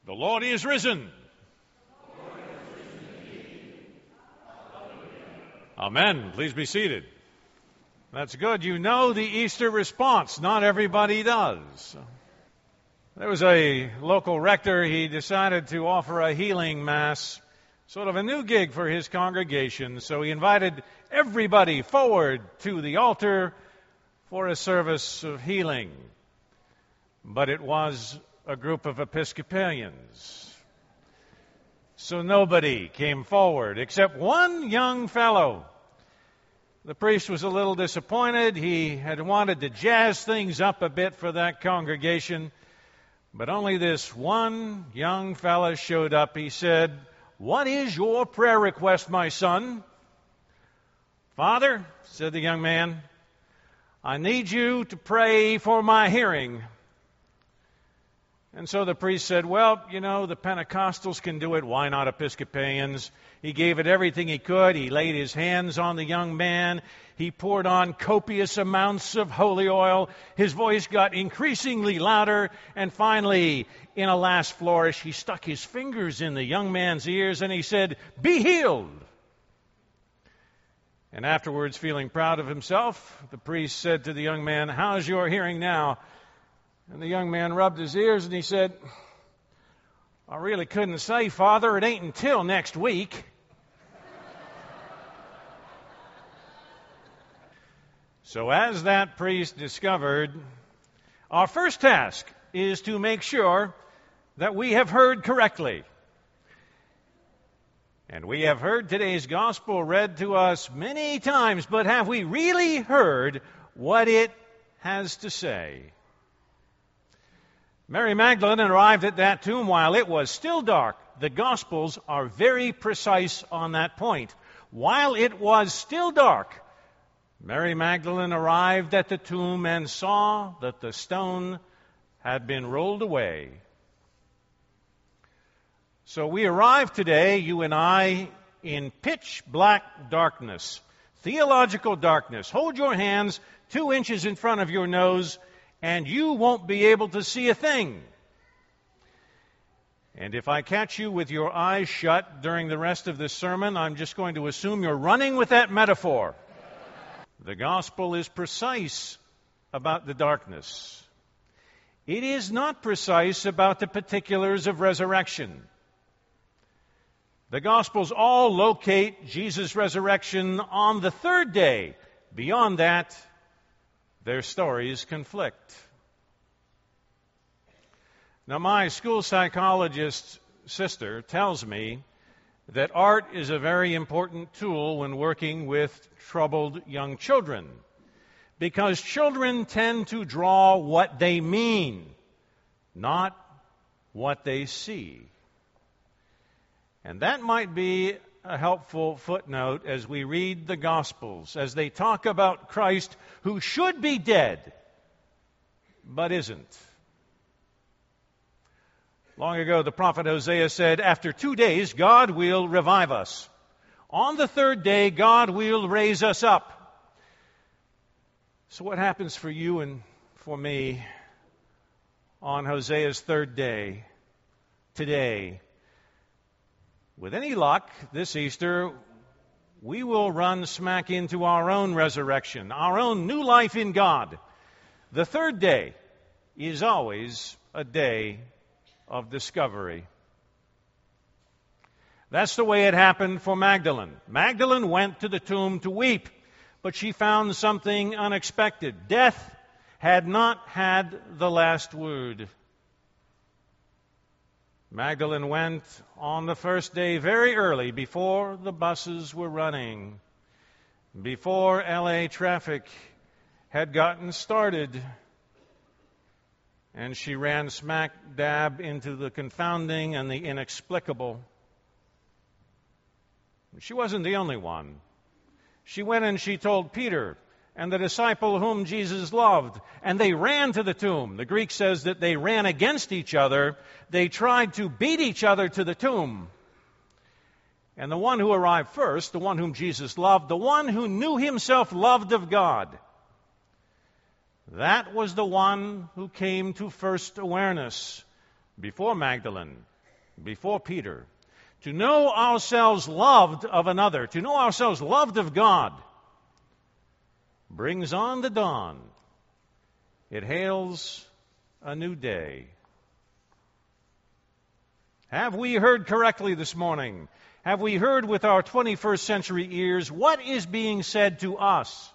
The Lord is risen. Amen. Please be seated. That's good. You know the Easter response. Not everybody does. There was a local rector. He decided to offer a healing mass, sort of a new gig for his congregation. So he invited everybody forward to the altar for a service of healing. But it was a group of Episcopalians. So nobody came forward except one young fellow. The priest was a little disappointed. He had wanted to jazz things up a bit for that congregation, but only this one young fellow showed up. He said, "What is your prayer request, my son?" "Father," said the young man, "I need you to pray for my hearing." And so the priest said, "Well, you know, the Pentecostals can do it. Why not Episcopalians?" He gave it everything he could. He laid his hands on the young man. He poured on copious amounts of holy oil. His voice got increasingly louder. And finally, in a last flourish, he stuck his fingers in the young man's ears and he said, "Be healed." And afterwards, feeling proud of himself, the priest said to the young man, "How's your hearing now?" And the young man rubbed his ears and he said, "I really couldn't say, Father. It ain't until next week." So as that priest discovered, our first task is to make sure that we have heard correctly. And we have heard today's gospel read to us many times, but have we really heard what it has to say? Mary Magdalene arrived at that tomb while it was still dark. The Gospels are very precise on that point. While it was still dark, Mary Magdalene arrived at the tomb and saw that the stone had been rolled away. So we arrive today, you and I, in pitch black darkness, theological darkness. Hold your hands 2 inches in front of your nose, and you won't be able to see a thing. And if I catch you with your eyes shut during the rest of this sermon, I'm just going to assume you're running with that metaphor. The gospel is precise about the darkness. It is not precise about the particulars of resurrection. The gospels all locate Jesus' resurrection on the third day. Beyond that, their stories conflict. Now, my school psychologist sister tells me that art is a very important tool when working with troubled young children, because children tend to draw what they mean, not what they see. And that might be a helpful footnote as we read the Gospels, as they talk about Christ who should be dead, but isn't. Long ago, the prophet Hosea said, "After 2 days, God will revive us. On the third day, God will raise us up." So what happens for you and for me on Hosea's third day, today? With any luck, this Easter, we will run smack into our own resurrection, our own new life in God. The third day is always a day of discovery. That's the way it happened for Magdalene. Magdalene went to the tomb to weep, but she found something unexpected. Death had not had the last word. Magdalene went on the first day very early, before the buses were running, before LA traffic had gotten started, and she ran smack dab into the confounding and the inexplicable. She wasn't the only one. She went and she told Peter and the disciple whom Jesus loved, and they ran to the tomb. The Greek says that they ran against each other. They tried to beat each other to the tomb. And the one who arrived first, the one whom Jesus loved, the one who knew himself loved of God, that was the one who came to first awareness before Magdalene. before Peter, to know ourselves loved of another, to know ourselves loved of God, brings on the dawn. It hails a new day. Have we heard correctly this morning? Have we heard with our 21st century ears what is being said to us?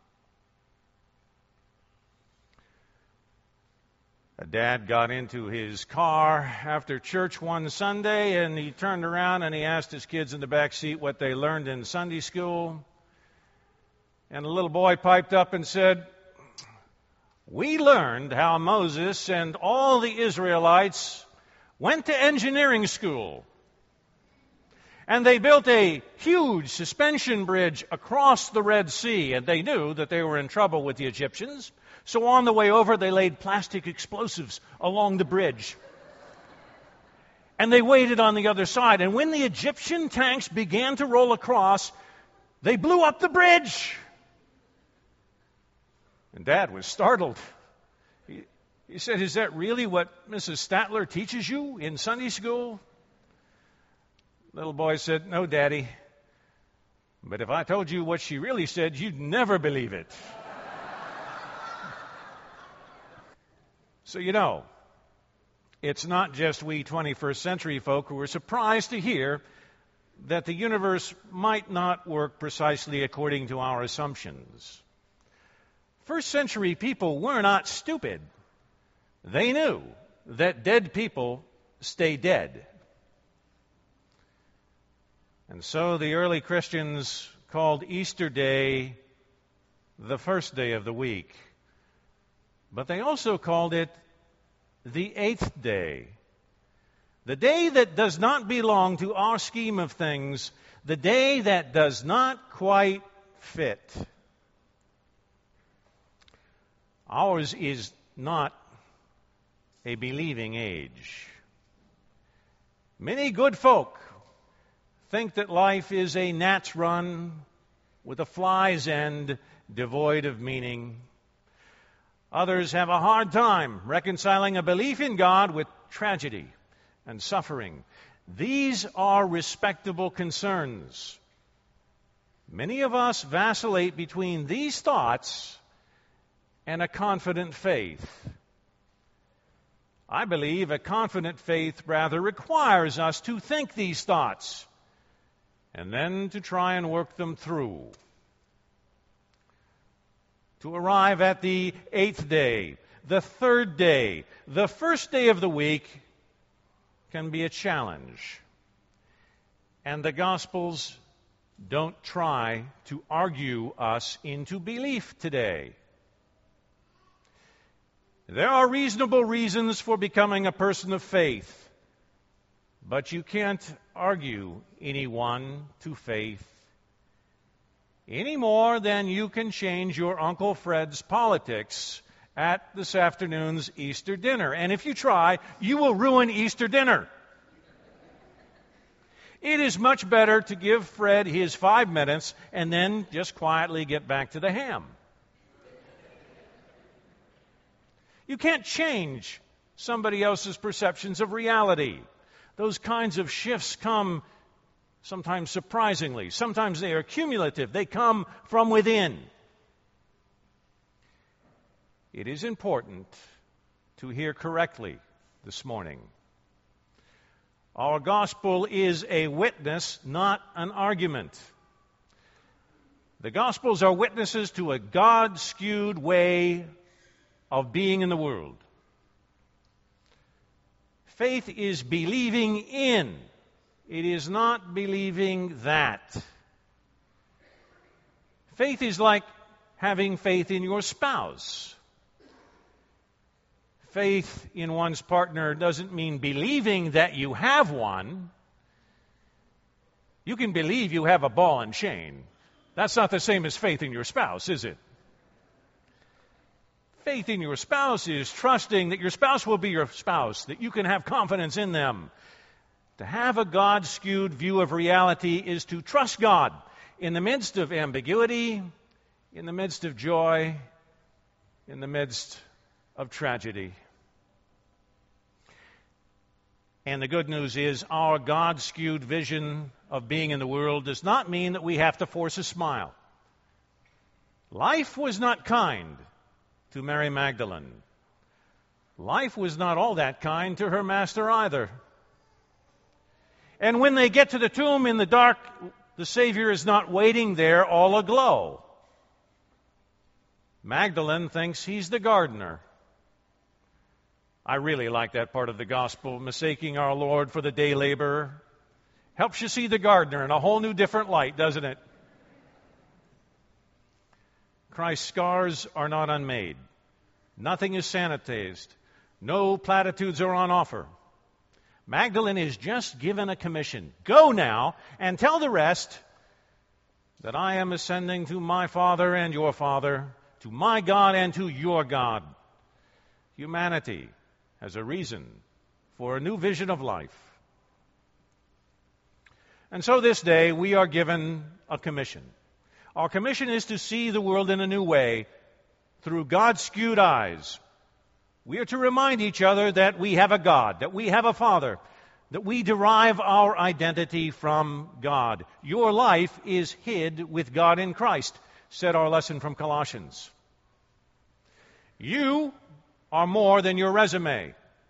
A dad got into his car after church one Sunday, and he turned around and he asked his kids in the back seat what they learned in Sunday school. And the little boy piped up and said, "We learned how Moses and all the Israelites went to engineering school. And they built a huge suspension bridge across the Red Sea, and they knew that they were in trouble with the Egyptians. So on the way over, they laid plastic explosives along the bridge. And they waited on the other side. And when the Egyptian tanks began to roll across, they blew up the bridge." And Dad was startled. He said, "Is that really what Mrs. Statler teaches you in Sunday school?" Little boy said, "No, Daddy. But if I told you what she really said, you'd never believe it." So it's not just we 21st century folk who are surprised to hear that the universe might not work precisely according to our assumptions. First century people were not stupid. They knew that dead people stay dead. And so the early Christians called Easter Day the first day of the week. But they also called it the eighth day. The day that does not belong to our scheme of things, the day that does not quite fit. Ours is not a believing age. Many good folk think that life is a gnat's run with a fly's end devoid of meaning. Others have a hard time reconciling a belief in God with tragedy and suffering. These are respectable concerns. Many of us vacillate between these thoughts and a confident faith. I believe a confident faith rather requires us to think these thoughts and then to try and work them through. To arrive at the eighth day, the third day, the first day of the week can be a challenge. And the Gospels don't try to argue us into belief today. There are reasonable reasons for becoming a person of faith, but you can't argue anyone to faith any more than you can change your Uncle Fred's politics at this afternoon's Easter dinner. And if you try, you will ruin Easter dinner. It is much better to give Fred his 5 minutes and then just quietly get back to the ham. You can't change somebody else's perceptions of reality. Those kinds of shifts come sometimes surprisingly. Sometimes they are cumulative. They come from within. It is important to hear correctly this morning. Our gospel is a witness, not an argument. The Gospels are witnesses to a God-skewed way of being in the world. Faith is believing in. It is not believing that. Faith is like having faith in your spouse. Faith in one's partner doesn't mean believing that you have one. You can believe you have a ball and chain. That's not the same as faith in your spouse, is it? Faith in your spouse is trusting that your spouse will be your spouse, that you can have confidence in them. To have a God-skewed view of reality is to trust God in the midst of ambiguity, in the midst of joy, in the midst of tragedy. And the good news is our God-skewed vision of being in the world does not mean that we have to force a smile. Life was not kind to Mary Magdalene. Life was not all that kind to her master either. And when they get to the tomb in the dark, the Savior is not waiting there all aglow. Magdalene thinks he's the gardener. I really like that part of the gospel, mistaking our Lord for the day laborer. Helps you see the gardener in a whole new different light, doesn't it? Christ's scars are not unmade. Nothing is sanitized. No platitudes are on offer. Magdalene is just given a commission. Go now and tell the rest that I am ascending to my Father and your Father, to my God and to your God. Humanity has a reason for a new vision of life. And so this day we are given a commission. Our commission is to see the world in a new way through God-skewed eyes. We are to remind each other that we have a God, that we have a Father, that we derive our identity from God. Your life is hid with God in Christ, said our lesson from Colossians. You are more than your resume.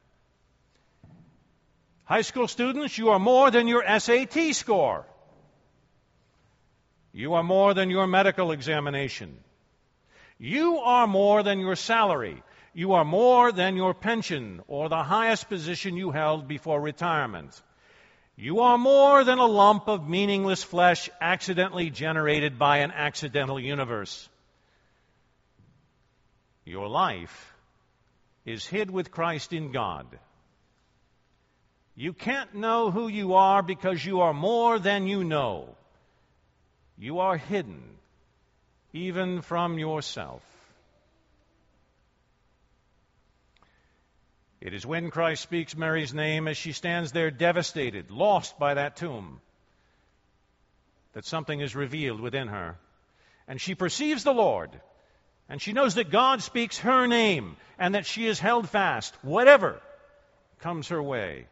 High school students, you are more than your SAT score. You are more than your medical examination. You are more than your salary. You are more than your pension or the highest position you held before retirement. You are more than a lump of meaningless flesh accidentally generated by an accidental universe. Your life is hid with Christ in God. You can't know who you are because you are more than you know. You are hidden, even from yourself. It is when Christ speaks Mary's name as she stands there devastated, lost by that tomb, that something is revealed within her. And she perceives the Lord, and she knows that God speaks her name, and that she is held fast, whatever comes her way.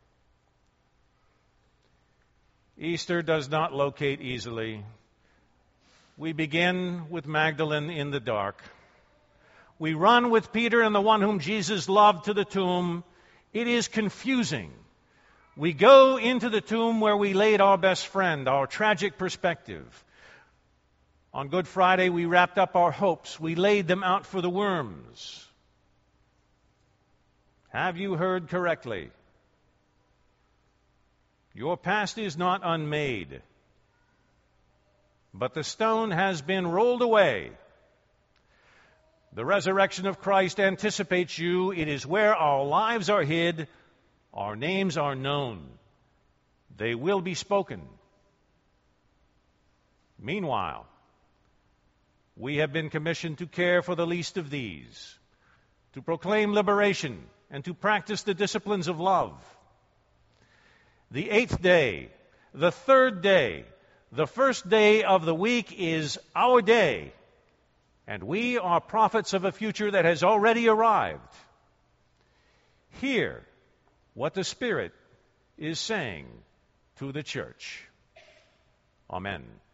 Easter does not locate easily. We begin with Magdalene in the dark. We run with Peter and the one whom Jesus loved to the tomb. It is confusing. We go into the tomb where we laid our best friend, our tragic perspective. On Good Friday, we wrapped up our hopes. We laid them out for the worms. Have you heard correctly? Your past is not unmade, but the stone has been rolled away. The resurrection of Christ anticipates you. It is where our lives are hid, our names are known. They will be spoken. Meanwhile, we have been commissioned to care for the least of these, to proclaim liberation, and to practice the disciplines of love. The 8th day, the 3rd day, the first day of the week is our day, and we are prophets of a future that has already arrived. Hear what the Spirit is saying to the church. Amen.